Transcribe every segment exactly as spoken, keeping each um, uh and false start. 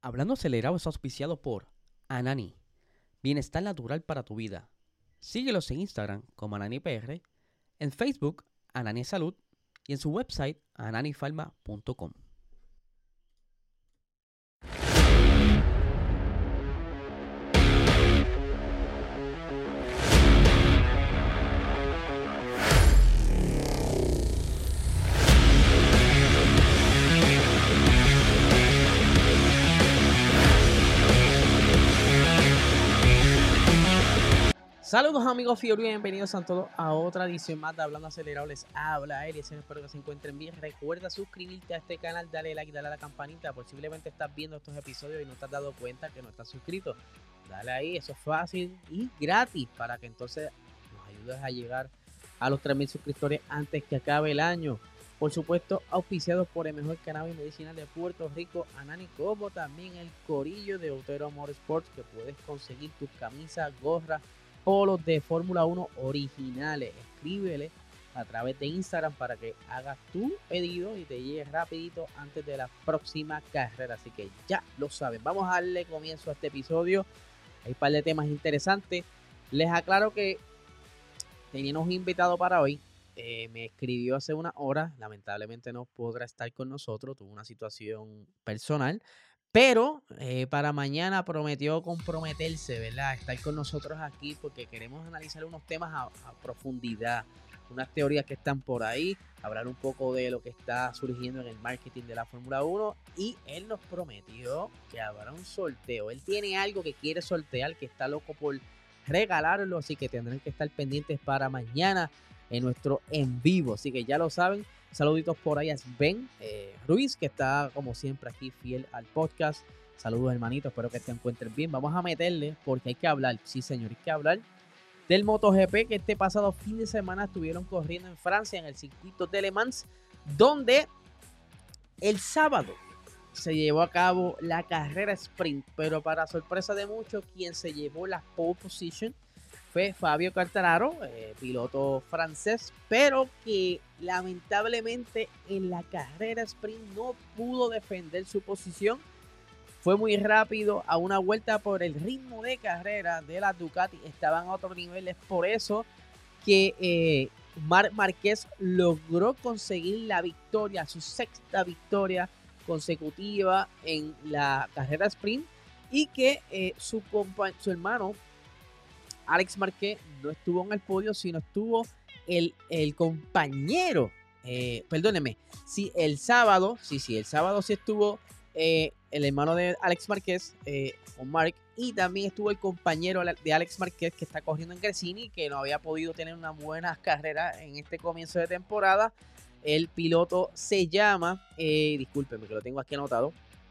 Hablando Acelerado es auspiciado por Anani, bienestar natural para tu vida. Síguelos en Instagram como AnaniPR, en Facebook Anani Salud y en su website ananifarma punto com. Saludos amigos Fiori, bienvenidos a todos a otra edición más de Hablando Acelerado. Les habla Eli, espero que se encuentren bien. Recuerda suscribirte a este canal, dale like, dale a la campanita. Posiblemente estás viendo estos episodios y no te has dado cuenta que no estás suscrito. Dale ahí, eso es fácil y gratis para que entonces nos ayudes a llegar a los tres mil suscriptores antes que acabe el año. Por supuesto, auspiciados por el mejor cannabis medicinal de Puerto Rico, Anani, como también el corillo de Otero Motorsports, que puedes conseguir tus camisas, gorras, polos de Fórmula uno originales. Escríbele a través de Instagram para que hagas tu pedido y te llegue rapidito antes de la próxima carrera. Así que ya lo saben. Vamos a darle comienzo a este episodio. Hay un par de temas interesantes. Les aclaro que teníamos un invitado para hoy. Eh, me escribió hace una hora. Lamentablemente no podrá estar con nosotros. Tuvo una situación personal. Pero eh, para mañana prometió comprometerse, ¿verdad? Estar con nosotros aquí porque queremos analizar unos temas a, a profundidad, unas teorías que están por ahí, hablar un poco de lo que está surgiendo en el marketing de la Fórmula uno. Y él nos prometió que habrá un sorteo. Él tiene algo que quiere sortear, que está loco por regalarlo, así que tendrán que estar pendientes para mañana en nuestro en vivo. Así que ya lo saben. Saluditos por ahí a Sven eh, Ruiz, que está como siempre aquí fiel al podcast. Saludos hermanitos, espero que te encuentren bien. Vamos a meterle porque hay que hablar, sí señor, hay que hablar del MotoGP que este pasado fin de semana estuvieron corriendo en Francia en el circuito de Le Mans, donde el sábado se llevó a cabo la carrera sprint, pero para sorpresa de muchos, quien se llevó la pole position fue Fabio Quartararo, eh, piloto francés, pero que lamentablemente en la carrera sprint no pudo defender su posición. Fue muy rápido a una vuelta por el ritmo de carrera de la Ducati, estaban a otro nivel. Es por eso que eh, Marc Márquez logró conseguir la victoria, su sexta victoria consecutiva en la carrera sprint, y que eh, su, su hermano Alex Marquez no estuvo en el podio, sino estuvo el, el compañero, eh, perdóneme, sí, el sábado, sí, sí, el sábado sí estuvo eh, el hermano de Alex Marquez, eh, con Mark, y también estuvo el compañero de Alex Marquez que está corriendo en Gresini, que no había podido tener una buena carrera en este comienzo de temporada. El piloto se llama, eh, discúlpeme que lo tengo aquí anotado,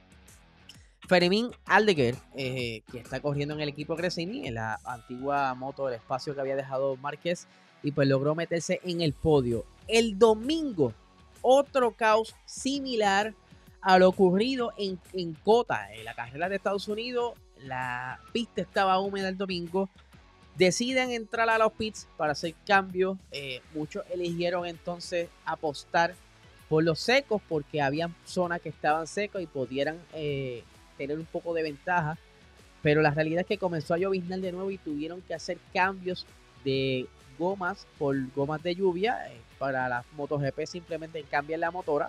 Fermín Aldeguer, eh, que está corriendo en el equipo Gresini, en la antigua moto del espacio que había dejado Márquez, y pues logró meterse en el podio. El domingo, otro caos similar a lo ocurrido en, en Cota, en la carrera de Estados Unidos. La pista estaba húmeda el domingo. Deciden entrar a los pits para hacer cambios. Eh, muchos eligieron entonces apostar por los secos porque había zonas que estaban secas y pudieran eh, tener un poco de ventaja, pero la realidad es que comenzó a lloviznar de nuevo y tuvieron que hacer cambios de gomas por gomas de lluvia. Eh, para las MotoGP simplemente cambian la motora,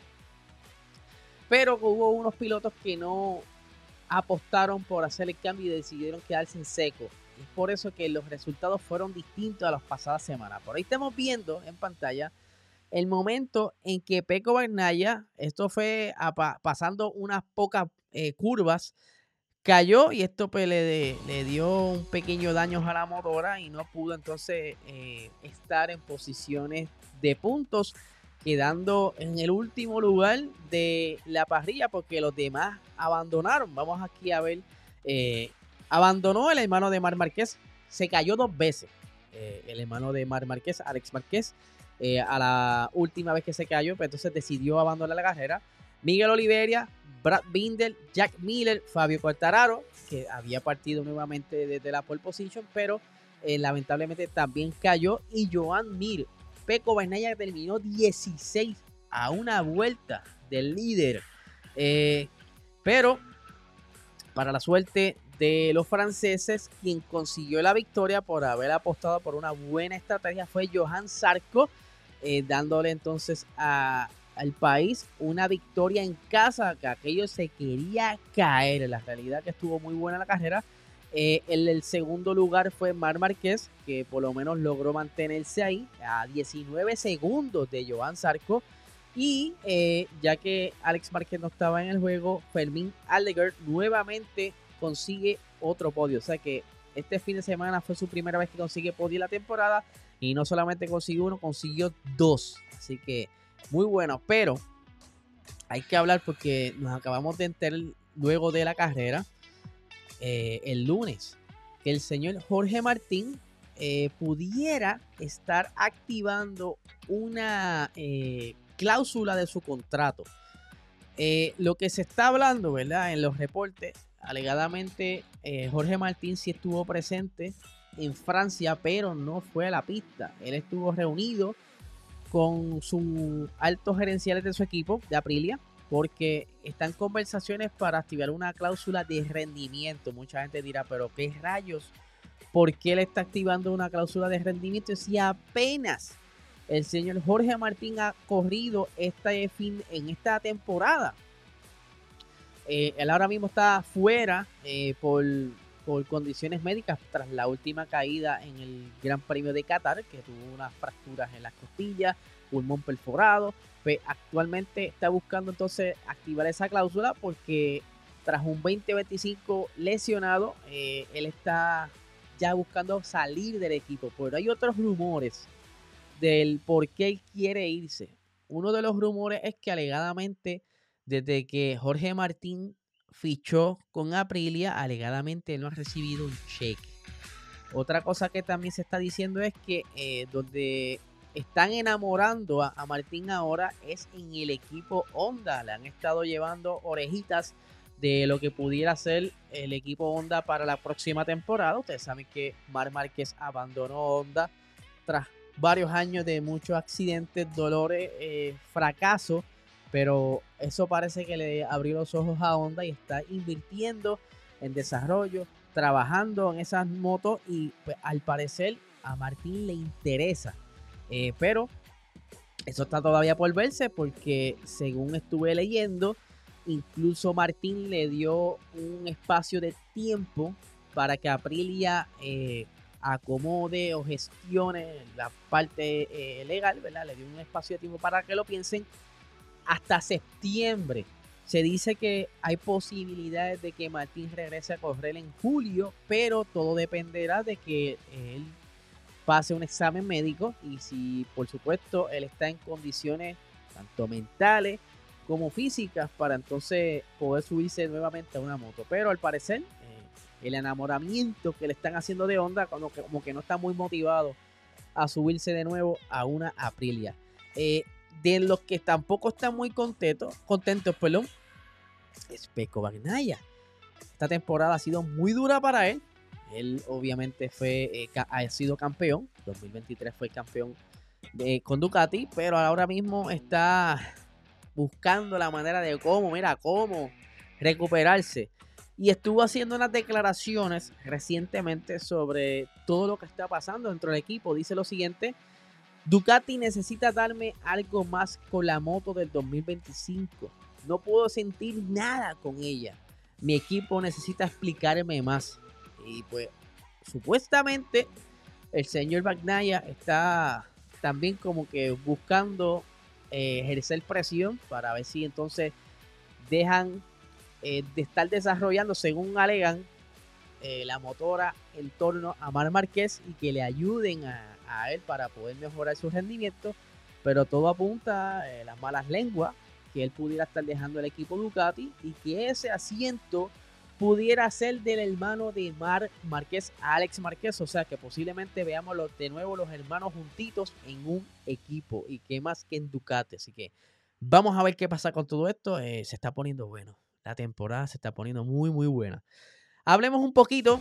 pero hubo unos pilotos que no apostaron por hacer el cambio y decidieron quedarse en seco. Es por eso que los resultados fueron distintos a las pasadas semanas. Por ahí estamos viendo en pantalla el momento en que Pecco Bagnaia, esto fue a pa pasando unas pocas eh, curvas, cayó, y esto pues, le, de, le dio un pequeño daño a la motora y no pudo entonces eh, estar en posiciones de puntos, quedando en el último lugar de la parrilla porque los demás abandonaron. Vamos aquí a ver, eh, abandonó el hermano de Marc Márquez, se cayó dos veces, eh, el hermano de Marc Márquez, Alex Márquez. Eh, a la última vez que se cayó, pues entonces decidió abandonar la carrera. Miguel Oliveira, Brad Binder, Jack Miller, Fabio Quartararo, que había partido nuevamente desde la pole position, pero eh, lamentablemente también cayó, y Joan Mir. Pecco Bagnaia terminó dieciséis a una vuelta del líder, eh, pero para la suerte de los franceses, quien consiguió la victoria por haber apostado por una buena estrategia fue Johann Zarco, eh, dándole entonces a, al país una victoria en casa, que aquello se quería caer. La realidad que estuvo muy buena la carrera. Eh, el, el segundo lugar fue Marc Márquez, que por lo menos logró mantenerse ahí a diecinueve segundos de Johann Zarco. Y eh, ya que Alex Márquez no estaba en el juego, Fermín Aldeguer nuevamente consigue otro podio. O sea que este fin de semana fue su primera vez que consigue podio en la temporada. Y no solamente consiguió uno, consiguió dos. Así que muy bueno. Pero hay que hablar porque nos acabamos de enterar luego de la carrera, eh, el lunes, que el señor Jorge Martín eh, pudiera estar activando una eh, cláusula de su contrato. Eh, lo que se está hablando, ¿verdad? En los reportes, alegadamente eh, Jorge Martín sí estuvo presente en Francia, pero no fue a la pista. Él estuvo reunido con sus altos gerenciales de su equipo, de Aprilia, porque están conversaciones para activar una cláusula de rendimiento. Mucha gente dirá, pero ¿qué rayos? ¿Por qué él está activando una cláusula de rendimiento si apenas el señor Jorge Martín ha corrido este fin, en esta temporada? Eh, él ahora mismo está fuera eh, por, por condiciones médicas tras la última caída en el Gran Premio de Qatar, que tuvo unas fracturas en las costillas, pulmón perforado. Pues actualmente está buscando entonces activar esa cláusula porque tras un veinte veinticinco lesionado, eh, él está ya buscando salir del equipo. Pero hay otros rumores del por qué él quiere irse. Uno de los rumores es que alegadamente desde que Jorge Martín fichó con Aprilia, alegadamente no ha recibido un cheque. Otra cosa que también se está diciendo es que eh, donde están enamorando a, a Martín ahora es en el equipo Honda. Le han estado llevando orejitas de lo que pudiera ser el equipo Honda para la próxima temporada. Ustedes saben que Marc Márquez abandonó Honda tras varios años de muchos accidentes, dolores, eh, fracasos, pero eso parece que le abrió los ojos a Honda y está invirtiendo en desarrollo, trabajando en esas motos y pues, al parecer a Martín le interesa, eh, pero eso está todavía por verse porque según estuve leyendo, incluso Martín le dio un espacio de tiempo para que Aprilia eh, acomode o gestione la parte eh, legal, ¿verdad? Le dio un espacio de tiempo para que lo piensen hasta septiembre. Se dice que hay posibilidades de que Martín regrese a correr en julio, pero todo dependerá de que él pase un examen médico y si, por supuesto, él está en condiciones tanto mentales como físicas para entonces poder subirse nuevamente a una moto. Pero al parecer, eh, el enamoramiento que le están haciendo de Honda, como que, como que no está muy motivado a subirse de nuevo a una Aprilia. Eh, de los que tampoco están muy contentos, contentos, perdón, es Pecco Bagnaia. Esta temporada ha sido muy dura para él. Él obviamente fue, eh, ha sido campeón. dos mil veintitrés fue campeón de, con Ducati, pero ahora mismo está buscando la manera de cómo, mira, cómo recuperarse. Y estuvo haciendo unas declaraciones recientemente sobre todo lo que está pasando dentro del equipo. Dice lo siguiente: Ducati necesita darme algo más con la moto del dos mil veinticinco. No puedo sentir nada con ella. Mi equipo necesita explicarme más. Y pues, supuestamente, el señor Bagnaia está también como que buscando eh, ejercer presión para ver si entonces dejan eh, de estar desarrollando, según alegan, eh, la motora en torno a Marc Márquez y que le ayuden a, a él para poder mejorar su rendimiento. Pero todo apunta a eh, las malas lenguas que él pudiera estar dejando el equipo Ducati y que ese asiento pudiera ser del hermano de Marc Márquez, Alex Márquez. O sea que posiblemente veamos los, de nuevo los hermanos juntitos en un equipo y que más que en Ducati. Así que vamos a ver qué pasa con todo esto. Eh, se está poniendo bueno. La temporada se está poniendo muy muy buena. Hablemos un poquito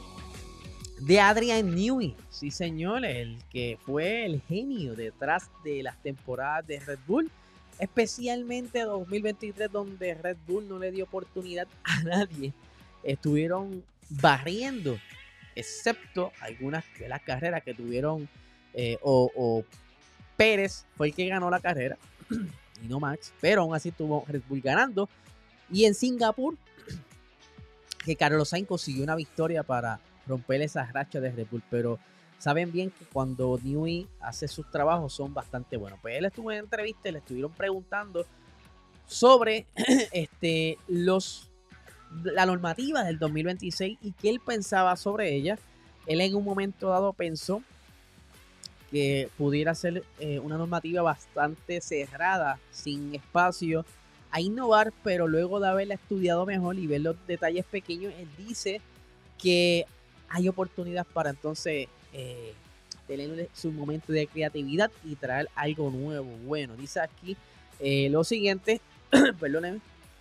de Adrian Newey. Sí, señor, el que fue el genio detrás de las temporadas de Red Bull, especialmente dos mil veintitrés, donde Red Bull no le dio oportunidad a nadie estuvieron barriendo, excepto algunas de las carreras que tuvieron eh, o, o Pérez fue el que ganó la carrera y no Max, pero aún así tuvo Red Bull ganando. Y en Singapur, que Carlos Sainz consiguió una victoria para romper esa racha de Red Bull, pero saben bien que cuando Newey hace sus trabajos son bastante buenos. Pues él estuvo en entrevista y le estuvieron preguntando sobre este, los, la normativa del dos mil veintiséis y qué él pensaba sobre ella. Él en un momento dado pensó que pudiera ser eh, una normativa bastante cerrada, sin espacio a innovar, pero luego de haberla estudiado mejor y ver los detalles pequeños, él dice que hay oportunidades para entonces eh, tener su momento de creatividad y traer algo nuevo. Bueno, dice aquí eh, lo siguiente, perdónenme.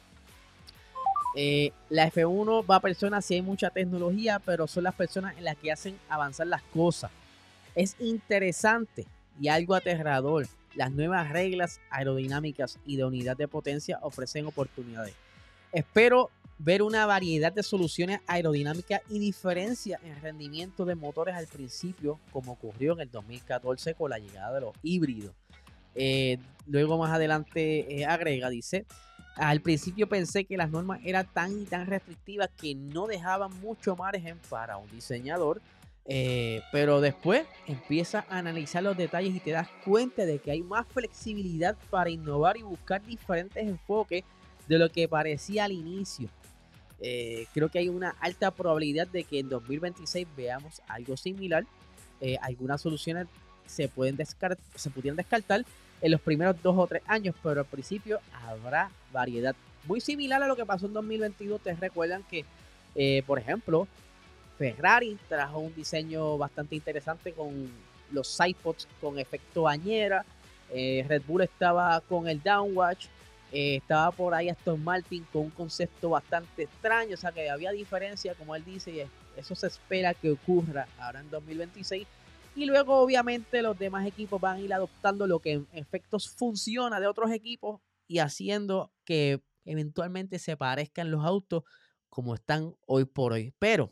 Eh, la F uno va a personas si hay mucha tecnología, pero son las personas en las que hacen avanzar las cosas. Es interesante y algo aterrador. Las nuevas reglas aerodinámicas y de unidad de potencia ofrecen oportunidades. Espero ver una variedad de soluciones aerodinámicas y diferencias en rendimiento de motores al principio, como ocurrió en el dos mil catorce con la llegada de los híbridos. Eh, luego más adelante eh, agrega, dice, al principio pensé que las normas eran tan y tan restrictivas que no dejaban mucho margen para un diseñador. Eh, pero después empiezas a analizar los detalles y te das cuenta de que hay más flexibilidad para innovar y buscar diferentes enfoques de lo que parecía al inicio. Eh, creo que hay una alta probabilidad de que en dos mil veintiséis veamos algo similar. Eh, algunas soluciones se pueden descartar, se pudieran descartar en los primeros dos o tres años, pero al principio habrá variedad. Muy similar a lo que pasó en dos mil veintidós. Te recuerdan que, eh, por ejemplo, Ferrari trajo un diseño bastante interesante con los sidepods con efecto bañera. Eh, Red Bull estaba con el downwash. Eh, estaba por ahí Aston Martin con un concepto bastante extraño. O sea que había diferencia, como él dice, y eso se espera que ocurra ahora en dos mil veintiséis. Y luego, obviamente, los demás equipos van a ir adoptando lo que en efectos funciona de otros equipos y haciendo que eventualmente se parezcan los autos como están hoy por hoy. Pero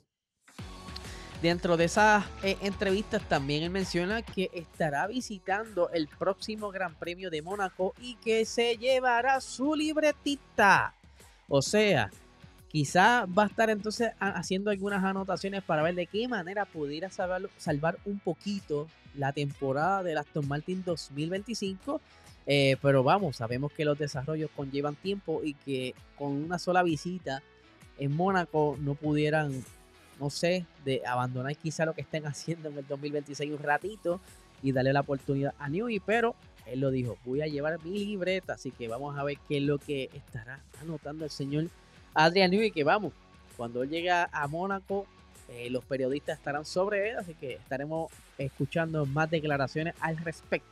dentro de esas eh, entrevistas también él menciona que estará visitando el próximo Gran Premio de Mónaco y que se llevará su libretita. O sea, quizá va a estar entonces haciendo algunas anotaciones para ver de qué manera pudiera salvar, salvar un poquito la temporada del Aston Martin dos mil veinticinco. Eh, pero vamos, sabemos que los desarrollos conllevan tiempo y que con una sola visita en Mónaco no pudieran, no sé, de abandonar quizá lo que estén haciendo en el dos mil veintiséis un ratito y darle la oportunidad a Newey, pero él lo dijo, voy a llevar mi libreta, así que vamos a ver qué es lo que estará anotando el señor Adrian Newey, que vamos, cuando él llega a Mónaco, eh, los periodistas estarán sobre él, así que estaremos escuchando más declaraciones al respecto.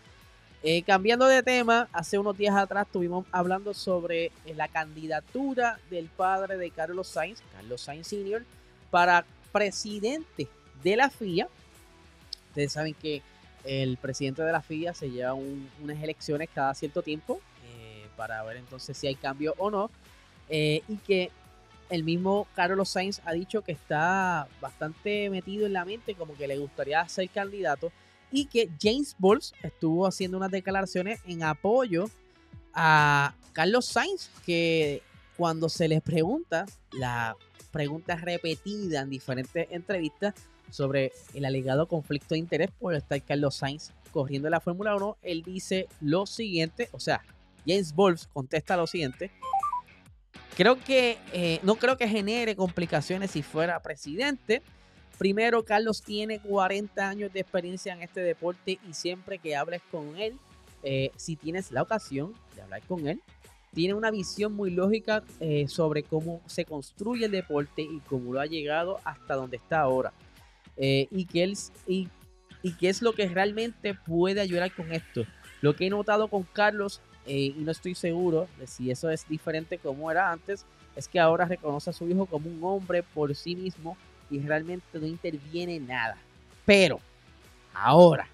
Eh, cambiando de tema, hace unos días atrás estuvimos hablando sobre eh, la candidatura del padre de Carlos Sainz, Carlos Sainz senior, para presidente de la F I A. Ustedes saben que el presidente de la F I A se lleva un, unas elecciones cada cierto tiempo eh, para ver entonces si hay cambio o no. Eh, y que el mismo Carlos Sainz ha dicho que está bastante metido en la mente, como que le gustaría ser candidato, y que James Bowles estuvo haciendo unas declaraciones en apoyo a Carlos Sainz, que cuando se les pregunta, la pregunta repetida en diferentes entrevistas sobre el alegado conflicto de interés por estar Carlos Sainz corriendo la Fórmula uno, él dice lo siguiente, o sea, James Bowles contesta lo siguiente: creo que, eh, no creo que genere complicaciones si fuera presidente. Primero, Carlos tiene cuarenta años de experiencia en este deporte y siempre que hables con él, eh, si tienes la ocasión de hablar con él, tiene una visión muy lógica eh, sobre cómo se construye el deporte y cómo lo ha llegado hasta donde está ahora. Eh, y, que él, y, y qué es lo que realmente puede ayudar con esto. Lo que he notado con Carlos, eh, y no estoy seguro de si eso es diferente como era antes, es que ahora reconoce a su hijo como un hombre por sí mismo y realmente no interviene en nada. Pero ahora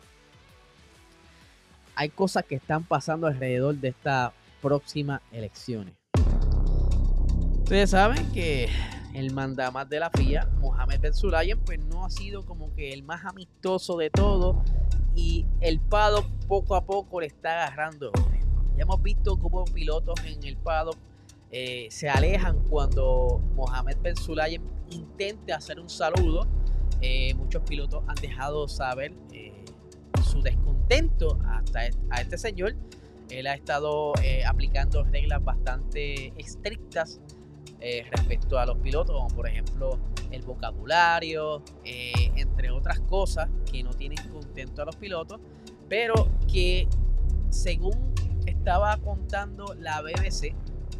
hay cosas que están pasando alrededor de estas próximas elecciones. Ustedes saben que el mandamás de la F I A, Mohammed Ben Sulayem, pues no ha sido como que el más amistoso de todo, y el paddock poco a poco le está agarrando odio. Ya hemos visto cómo pilotos en el paddock eh, se alejan cuando Mohammed Ben Sulayem intenta hacer un saludo. Eh, muchos pilotos han dejado saber eh, su descontento hasta a este señor. Él ha estado eh, aplicando reglas bastante estrictas eh, respecto a los pilotos, como por ejemplo el vocabulario, eh, entre otras cosas que no tienen contento a los pilotos, pero que según estaba contando la B B C,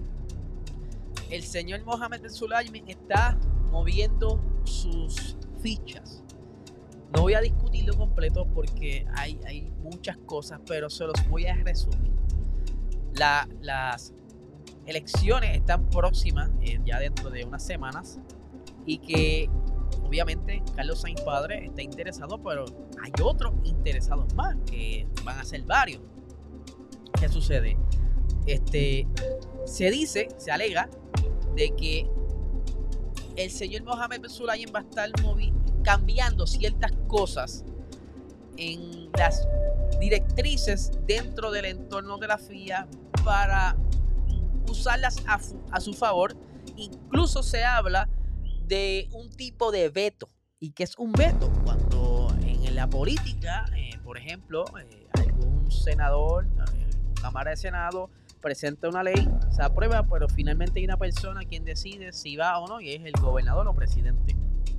el señor Mohammed Ben Sulayem está moviendo sus fichas. No voy a discutirlo completo porque hay, hay muchas cosas, pero se los voy a resumir. La, las elecciones están próximas, eh, ya dentro de unas semanas, y que obviamente Carlos Sainz padre está interesado, pero hay otros interesados más, que van a ser varios. ¿Qué sucede? Este, se dice, se alega de que el señor Mohammed Ben Sulayem va a estar moviendo, cambiando ciertas cosas en las directrices dentro del entorno de la F I A para usarlas a, a su favor. Incluso se habla de un tipo de veto. ¿Y qué es un veto? Cuando en la política, eh, por ejemplo, eh, algún senador, eh, Cámara de Senado presenta una ley, se aprueba, pero finalmente hay una persona quien decide si va o no, y es el gobernador o presidente.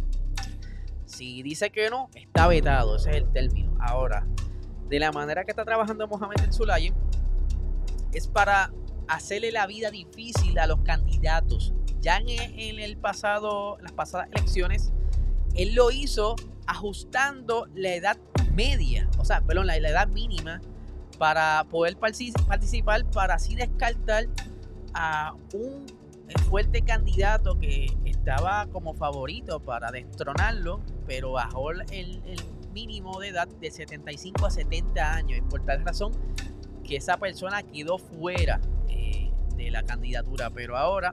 Si dice que no, está vetado, ese es el término. Ahora, de la manera que está trabajando Mohammed Ben Sulayem, es para hacerle la vida difícil a los candidatos. Ya en, en el pasado, las pasadas elecciones, él lo hizo ajustando la edad media, o sea, perdón, la, la edad mínima para poder participar, para así descartar a un fuerte candidato que estaba como favorito para destronarlo, pero bajó el, el mínimo de edad de setenta y cinco a setenta años, y por tal razón que esa persona quedó fuera eh, de la candidatura. Pero ahora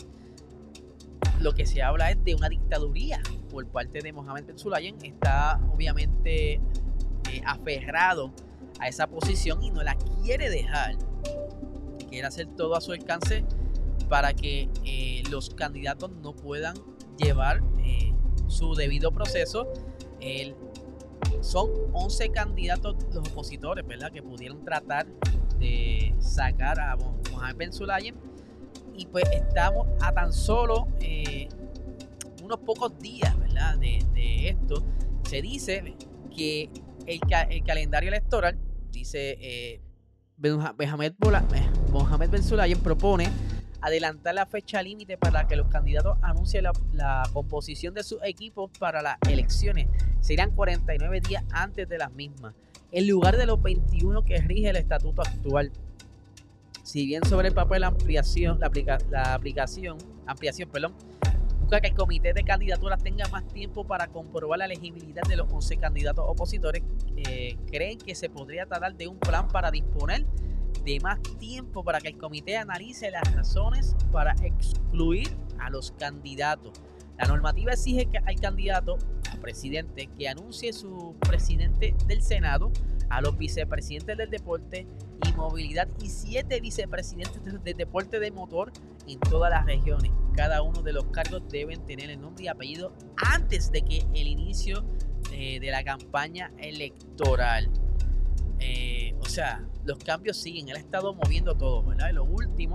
lo que se habla es de una dictaduría por parte de Mohammed Ben Sulayem. Está obviamente eh, aferrado a esa posición y no la quiere dejar. Quiere hacer todo a su alcance para que eh, los candidatos no puedan llevar eh, su debido proceso. El, son once candidatos los opositores, ¿verdad?, que pudieron tratar de sacar a Mohammed Ben Sulayem, y pues estamos a tan solo eh, unos pocos días, ¿verdad?, de, de esto. Se dice que el, el calendario electoral dice eh, Mohammed, Mohammed Ben Sulayem propone adelantar la fecha límite para que los candidatos anuncien la, la composición de sus equipos para las elecciones. Serán cuarenta y nueve días antes de las mismas, en lugar de los veintiuno que rige el estatuto actual. Si bien sobre el papel la ampliación, la, aplica, la aplicación, ampliación, perdón, busca que el comité de candidaturas tenga más tiempo para comprobar la elegibilidad de los once candidatos opositores, eh, creen que se podría tratar de un plan para disponer de más tiempo para que el comité analice las razones para excluir a los candidatos. La normativa exige que al candidato a presidente que anuncie su presidente del Senado, a los vicepresidentes del deporte y movilidad y siete vicepresidentes del deporte de motor en todas las regiones. Cada uno de los cargos deben tener el nombre y apellido antes de que el inicio eh, de la campaña electoral. Eh, o sea, los cambios siguen. Él ha estado moviendo todo, ¿verdad? Y lo último,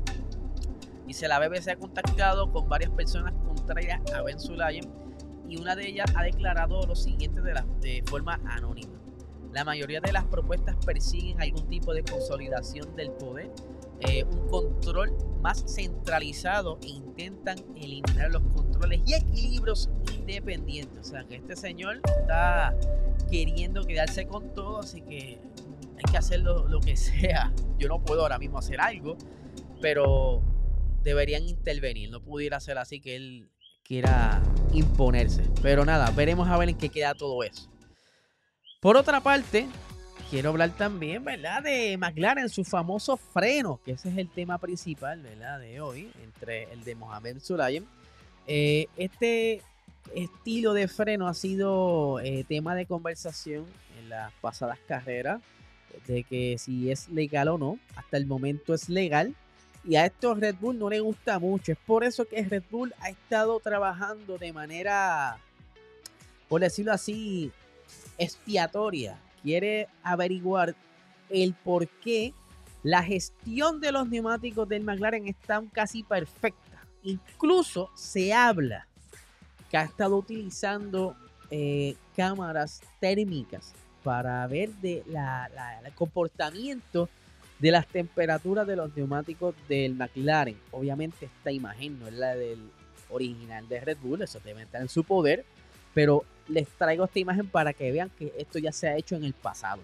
dice la B B C ha contactado con varias personas contrarias a Ben Sulayem, y una de ellas ha declarado lo siguiente de, la, de forma anónima. La mayoría de las propuestas persiguen algún tipo de consolidación del poder, eh, un control más centralizado, e intentan eliminar los controles y equilibrios independientes. O sea que este señor está queriendo quedarse con todo, así que hay que hacer lo, lo que sea. Yo no puedo ahora mismo hacer algo, pero deberían intervenir. No pudiera ser así que él quiera imponerse. Pero nada, veremos a ver en qué queda todo eso. Por otra parte, quiero hablar también, ¿verdad?, de McLaren, su famoso freno, que ese es el tema principal, ¿verdad?, de hoy, entre el de Mohammed Ben Sulayem Eh, este estilo de freno ha sido eh, tema de conversación en las pasadas carreras, de que si es legal o no. Hasta el momento es legal y a esto Red Bull no le gusta mucho. Es por eso que Red Bull ha estado trabajando de manera, por decirlo así, expiatoria. Quiere averiguar el por qué la gestión de los neumáticos del McLaren está casi perfecta. Incluso se habla que ha estado utilizando eh, cámaras térmicas para ver de la, la, el comportamiento de las temperaturas de los neumáticos del McLaren. Obviamente esta imagen no es la del original de Red Bull, eso debe estar en su poder, pero les traigo esta imagen para que vean que esto ya se ha hecho en el pasado.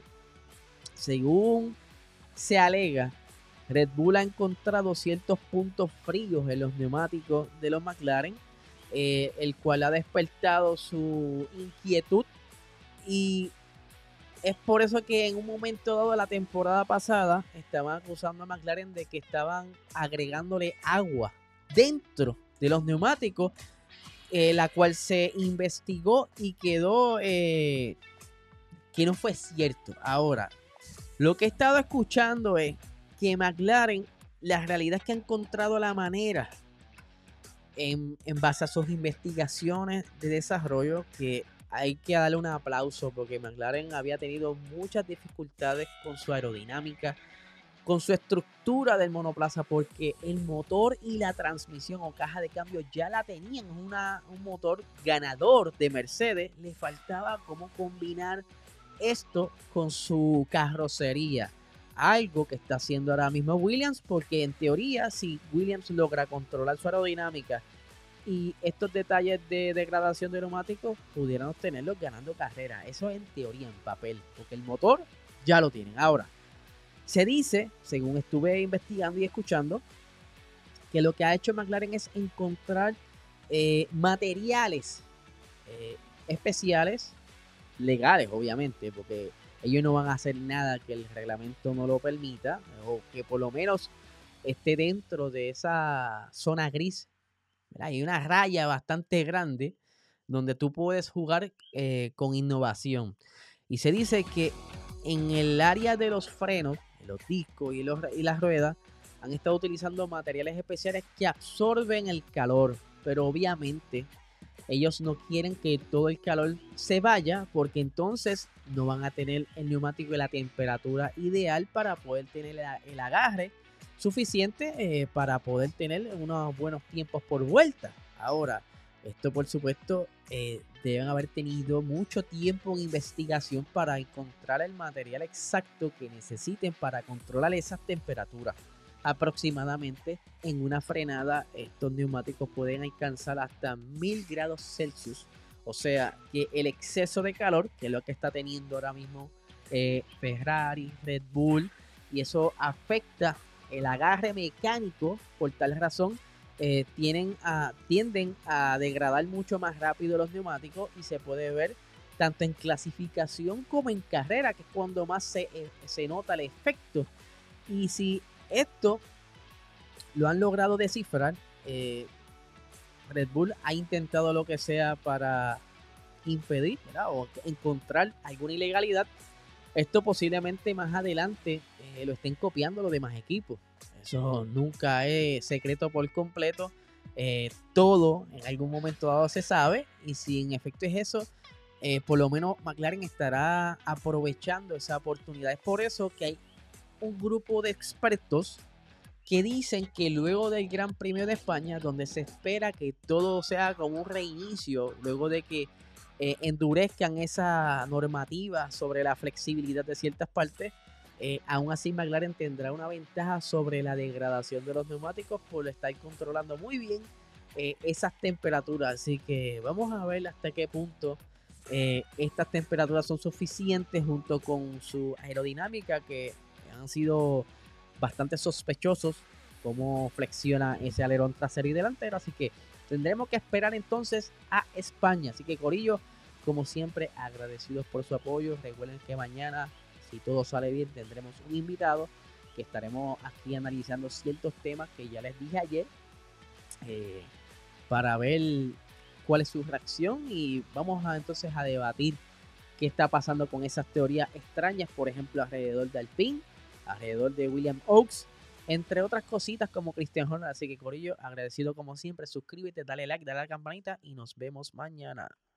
Según se alega, Red Bull ha encontrado ciertos puntos fríos en los neumáticos de los McLaren, eh, el cual ha despertado su inquietud, y es por eso que en un momento dado de la temporada pasada estaban acusando a McLaren de que estaban agregándole agua dentro de los neumáticos, eh, la cual se investigó y quedó eh, que no fue cierto. Ahora, lo que he estado escuchando es que McLaren, la realidad es que ha encontrado la manera en, en base a sus investigaciones de desarrollo, que hay que darle un aplauso porque McLaren había tenido muchas dificultades con su aerodinámica, con su estructura del monoplaza, porque el motor y la transmisión o caja de cambio ya la tenían, una, un motor ganador de Mercedes. Le faltaba cómo combinar esto con su carrocería, algo que está haciendo ahora mismo Williams, porque en teoría si Williams logra controlar su aerodinámica y estos detalles de degradación de neumáticos, pudieran obtenerlos ganando carrera. Eso en teoría, en papel, porque el motor ya lo tienen. Ahora, se dice, según estuve investigando y escuchando, que lo que ha hecho McLaren es encontrar eh, materiales eh, especiales, legales obviamente, porque ellos no van a hacer nada que el reglamento no lo permita, o que por lo menos esté dentro de esa zona gris. ¿Verdad? Hay una raya bastante grande donde tú puedes jugar eh, con innovación. Y se dice que en el área de los frenos, los discos y, los, y las ruedas, han estado utilizando materiales especiales que absorben el calor, pero obviamente ellos no quieren que todo el calor se vaya, porque entonces no van a tener el neumático y la temperatura ideal para poder tener el agarre suficiente eh, para poder tener unos buenos tiempos por vuelta. Ahora, esto por supuesto eh, deben haber tenido mucho tiempo en investigación para encontrar el material exacto que necesiten para controlar esas temperaturas. Aproximadamente en una frenada estos neumáticos pueden alcanzar hasta mil grados Celsius, o sea que el exceso de calor, que es lo que está teniendo ahora mismo eh, Ferrari, Red Bull, y eso afecta el agarre mecánico. Por tal razón eh, tienen a, tienden a degradar mucho más rápido los neumáticos, y se puede ver tanto en clasificación como en carrera, que es cuando más se, eh, se nota el efecto. Y si esto lo han logrado descifrar, eh, Red Bull ha intentado lo que sea para impedir, ¿verdad?, o encontrar alguna ilegalidad. Esto posiblemente más adelante eh, lo estén copiando los demás equipos. Eso nunca es secreto por completo. Eh, todo en algún momento dado se sabe, y si en efecto es eso, eh, por lo menos McLaren estará aprovechando esa oportunidad. Es por eso que hay un grupo de expertos que dicen que luego del Gran Premio de España, donde se espera que todo sea como un reinicio, luego de que eh, endurezcan esa normativa sobre la flexibilidad de ciertas partes, eh, aún así McLaren tendrá una ventaja sobre la degradación de los neumáticos por estar controlando muy bien eh, esas temperaturas. Así que vamos a ver hasta qué punto eh, estas temperaturas son suficientes, junto con su aerodinámica, que han sido bastante sospechosos cómo flexiona ese alerón trasero y delantero. Así que tendremos que esperar entonces a España. Así que, corillo, como siempre, agradecidos por su apoyo. Recuerden que mañana, si todo sale bien, tendremos un invitado que estaremos aquí analizando ciertos temas que ya les dije ayer. Eh, para ver cuál es su reacción y vamos a entonces a debatir qué está pasando con esas teorías extrañas, por ejemplo, alrededor de Alpine, alrededor de William Oaks, entre otras cositas como Christian Horner. Así que, corillo, agradecido como siempre, suscríbete, dale like, dale a la campanita y nos vemos mañana.